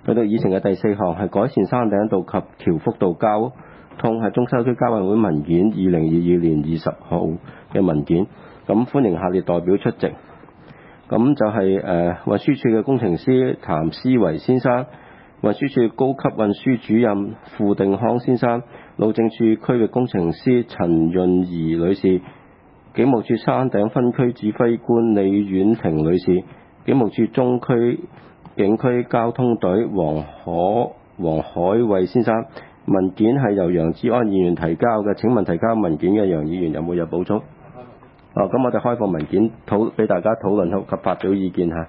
去到議程嘅第4項係改善山頂道及僑福道交通，係中西區交運會文件2022年20號嘅文件。咁歡迎下列代表出席。咁就係運輸署嘅工程師譚思維先生，運輸署高級運輸主任傅定康先生，路政署區域工程師陳潤儀女士，警務處山頂分區指揮官李婉婷女士，警務處中區警區交通隊黃海慧先生。文件係由楊志安議員提交嘅。請問提交文件嘅楊議員有冇補充？咁我哋開放文件俾大家討論及發表意見嚇。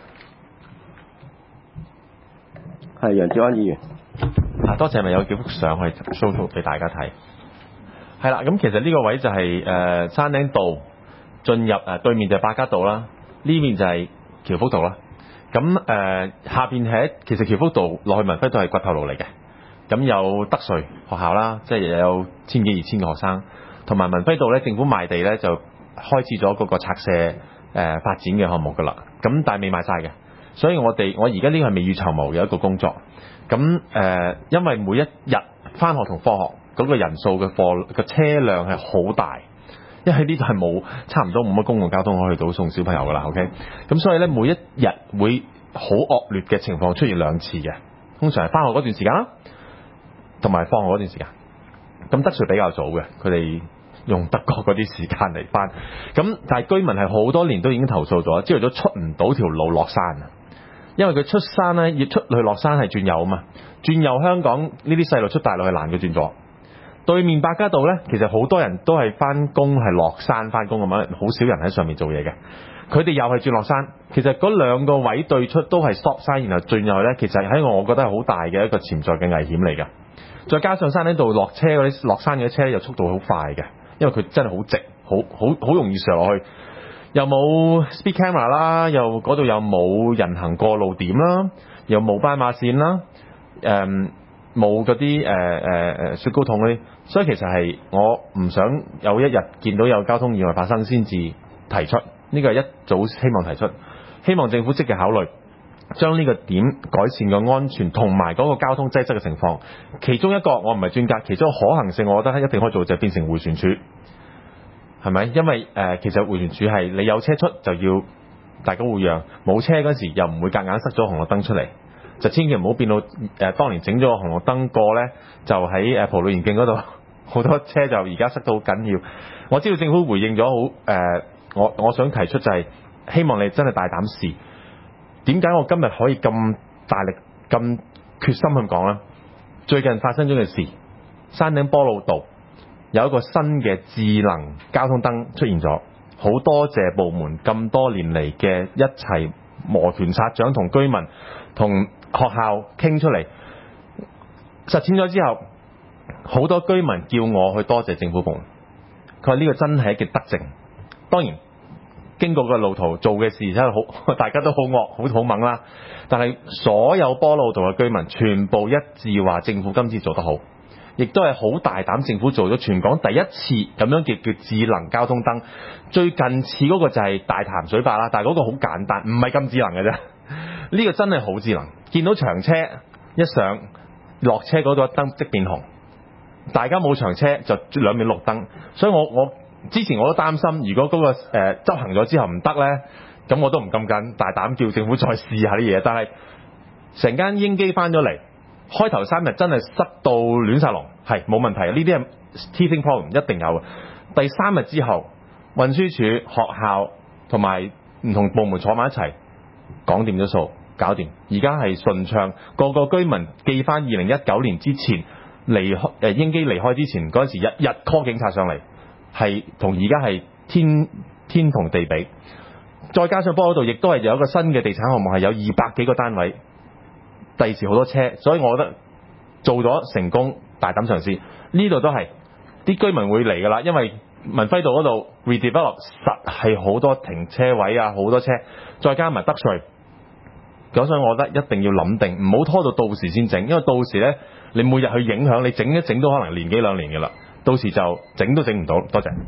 係楊志安議員。 多謝，咪有幾幅相去 show 俾大家睇。係啦，咁其實呢個位就係山頂道進入對面就係百家道啦，呢邊就係僑福道啦。咁下邊係其實僑福道落去文輝道係掘頭路嚟嘅。咁有德萃學校啦，即係有千幾2000個學生，同埋文輝道咧，政府賣地咧就開始咗嗰個拆卸發展嘅項目噶啦。咁但係未賣晒嘅，所以我而家呢個係未雨綢繆嘅一個工作。咁因為每一日返學同放學嗰個人數嘅車輛係好大，因為呢度係差唔多冇乜公共交通可以去到送小朋友噶啦。OK， 咁所以咧每一日會好惡劣嘅情況出現2次嘅，通常係返學嗰段時間啦，同埋放學嗰段時間。咁德萃比較早嘅，佢哋用德國嗰啲時間嚟返。咁但係居民係好多年都已經投訴咗，朝頭早出唔到條路落山啊，因為佢出山咧要出去落山係轉右啊嘛，轉右香港呢啲細路出大陸係難過轉左。對面百家道咧，其實好多人都係返工係落山返工咁樣，好少人喺上面做嘢嘅。佢哋又係轉落山，其實嗰2個位對出都係 stop 山，然後轉入去咧，其實喺我覺得係好大嘅一個潛在嘅危險嚟㗎。再加上山頂道落山嘅車又速度好快嘅，因為佢真係好直，好容易上落去。又冇 speed camera 啦，又嗰度又冇人行過路點啦，又冇斑馬線啦，冇嗰啲雪糕筒嗰啲，所以其實係我唔想有一日見到有交通意外發生先至提出，呢個係一早希望提出，希望政府積極考慮將呢個點改善個安全同埋嗰個交通擠塞嘅情況。其中一個我唔係專家，其中可行性我覺得一定可以做就係變成迴旋處，係咪？因為其實迴旋處係你有車出就要大家會讓，冇車嗰時又唔會夾硬塞咗紅綠燈出嚟，就千祈唔好變到當年整咗個紅綠燈過呢，就喺葡萄園徑嗰度好多車就而家塞到好緊要。我知道政府回應咗好我想提出就係希望你真係大膽試。點解我今日可以咁大力咁決心去講呢？最近發生咗嘅事，山頂波路道有一個新嘅智能交通燈出現咗，好多謝部門咁多年嚟嘅一齊摩拳擦掌，同居民同學校傾出嚟，實踐咗之後，好多居民叫我去多謝政府部門，佢話呢個真係一件德政。當然經過個路途做嘅事真係好，大家都好惡好猛啦。但係所有波路道嘅居民全部一致話政府今次做得好，亦都係好大膽。政府做咗全港第一次咁樣叫智能交通燈。最近似嗰個就係大潭水壩啦，但係嗰個好簡單，唔係咁智能嘅啫。呢個真係好智能，見到長車一上落車嗰度燈即變紅，大家冇長車就兩面綠燈。所以我之前我都擔心，如果嗰個執行咗之後唔得呢，咁我都唔咁緊大膽叫政府再試下啲嘢。但係成間英基翻咗嚟，開頭3日真係塞到亂晒龍，係冇問題。呢啲係 teething problem 一定有嘅。第3日之後，運輸署、學校同埋唔同部門坐埋一齊講掂咗數，搞掂。而家係順暢，個居民記翻2019年之前英基離開之前嗰陣時，日 call 警察上嚟。係同而家係天同地比，再加上波嗰度亦都係有一個新嘅地產項目，係有200幾個單位，第時好多車，所以我覺得做咗成功，大膽嘗試。呢度都係啲居民會嚟㗎啦，因為文輝道嗰度 redevelop 實係好多停車位啊，好多車，再加埋德萃，咁所以我覺得一定要諗定，唔好拖到時先整，因為到時呢，你每日去影響，你整一整都可能年幾2年㗎啦。到時就整都整唔到。多謝。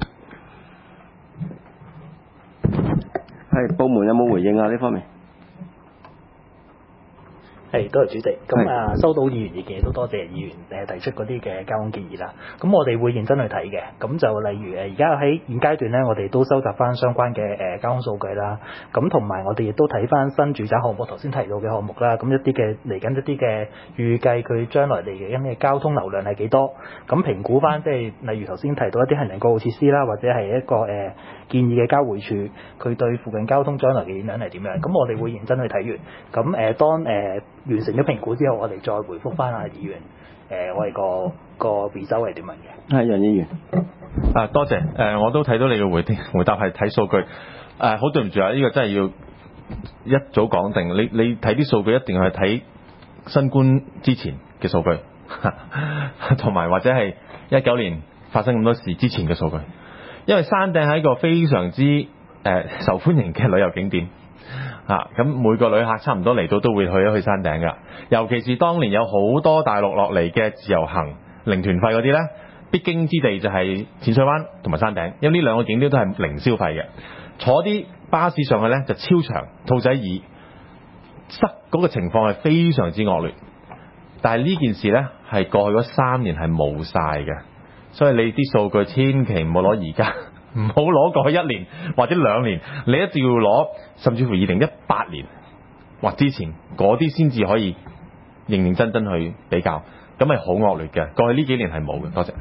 係部門有冇回應啊？呢方面多謝主席。咁收到議員意見，亦都多謝議員提出嗰啲嘅交通建議啦。咁我哋會認真去睇嘅。咁就例如而家喺現階段咧，我哋都收集翻相關嘅交通數據啦。咁同埋我哋亦都睇翻新住宅項目頭先提到嘅項目啦。咁一啲嘅嚟緊一啲嘅預計佢將來嚟緊嘅交通流量係幾多？咁評估翻即係例如頭先提到一啲行人過路設施啦，或者係一個建議嘅交匯處，佢對附近交通將來嘅影響係點樣？咁我哋會認真去睇完。咁當完成咗評估之後，我哋再回覆翻阿議員，我哋個 result 係點樣嘅？ 係楊議員。 多謝。我都睇到你嘅回答係睇數據。好對唔住啊，呢個真係要一早講定。你睇啲數據一定係睇新冠之前嘅數據，同埋或者係19年發生咁多事之前嘅數據。因為山頂係一個非常之受歡迎嘅旅遊景點。咁每個旅客差唔多嚟到都會去一去山頂㗎，尤其是當年有好多大陸落嚟嘅自由行零團費嗰啲呢，必經之地就係淺水灣同埋山頂，因為呢兩個景點都係零消費嘅。坐啲巴士上去呢，就超長兔仔椅，塞嗰個情況係非常之惡劣。但係呢件事呢，係過去嗰3年係冇晒嘅，所以你啲數據千祈唔好攞而家。唔好攞過去1年或者2年，你一定要攞甚至乎2018年或之前嗰啲先至可以認真去比較，咁係好惡劣嘅。過去呢幾年係冇嘅。多謝。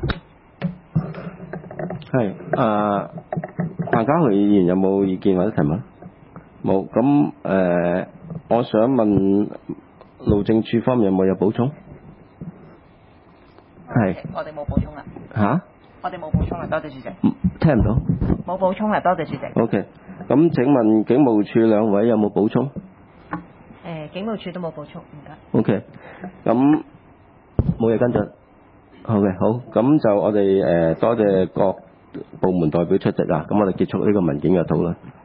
係彭家珩議員有冇意見或者提問？冇。咁我想問路政署方面有冇補充？係。 我哋冇補充啦。 嚇？ 我哋冇補充啦，多謝主席。 聽唔到。 冇補充啦，多謝主席。 OK，咁請問警務處兩位有冇補充？ 警務處都冇補充，唔該。 OK，咁冇嘢跟進。好嘅，好，咁就我哋多謝各部門代表出席啦。咁我哋結束呢個文件嘅討論。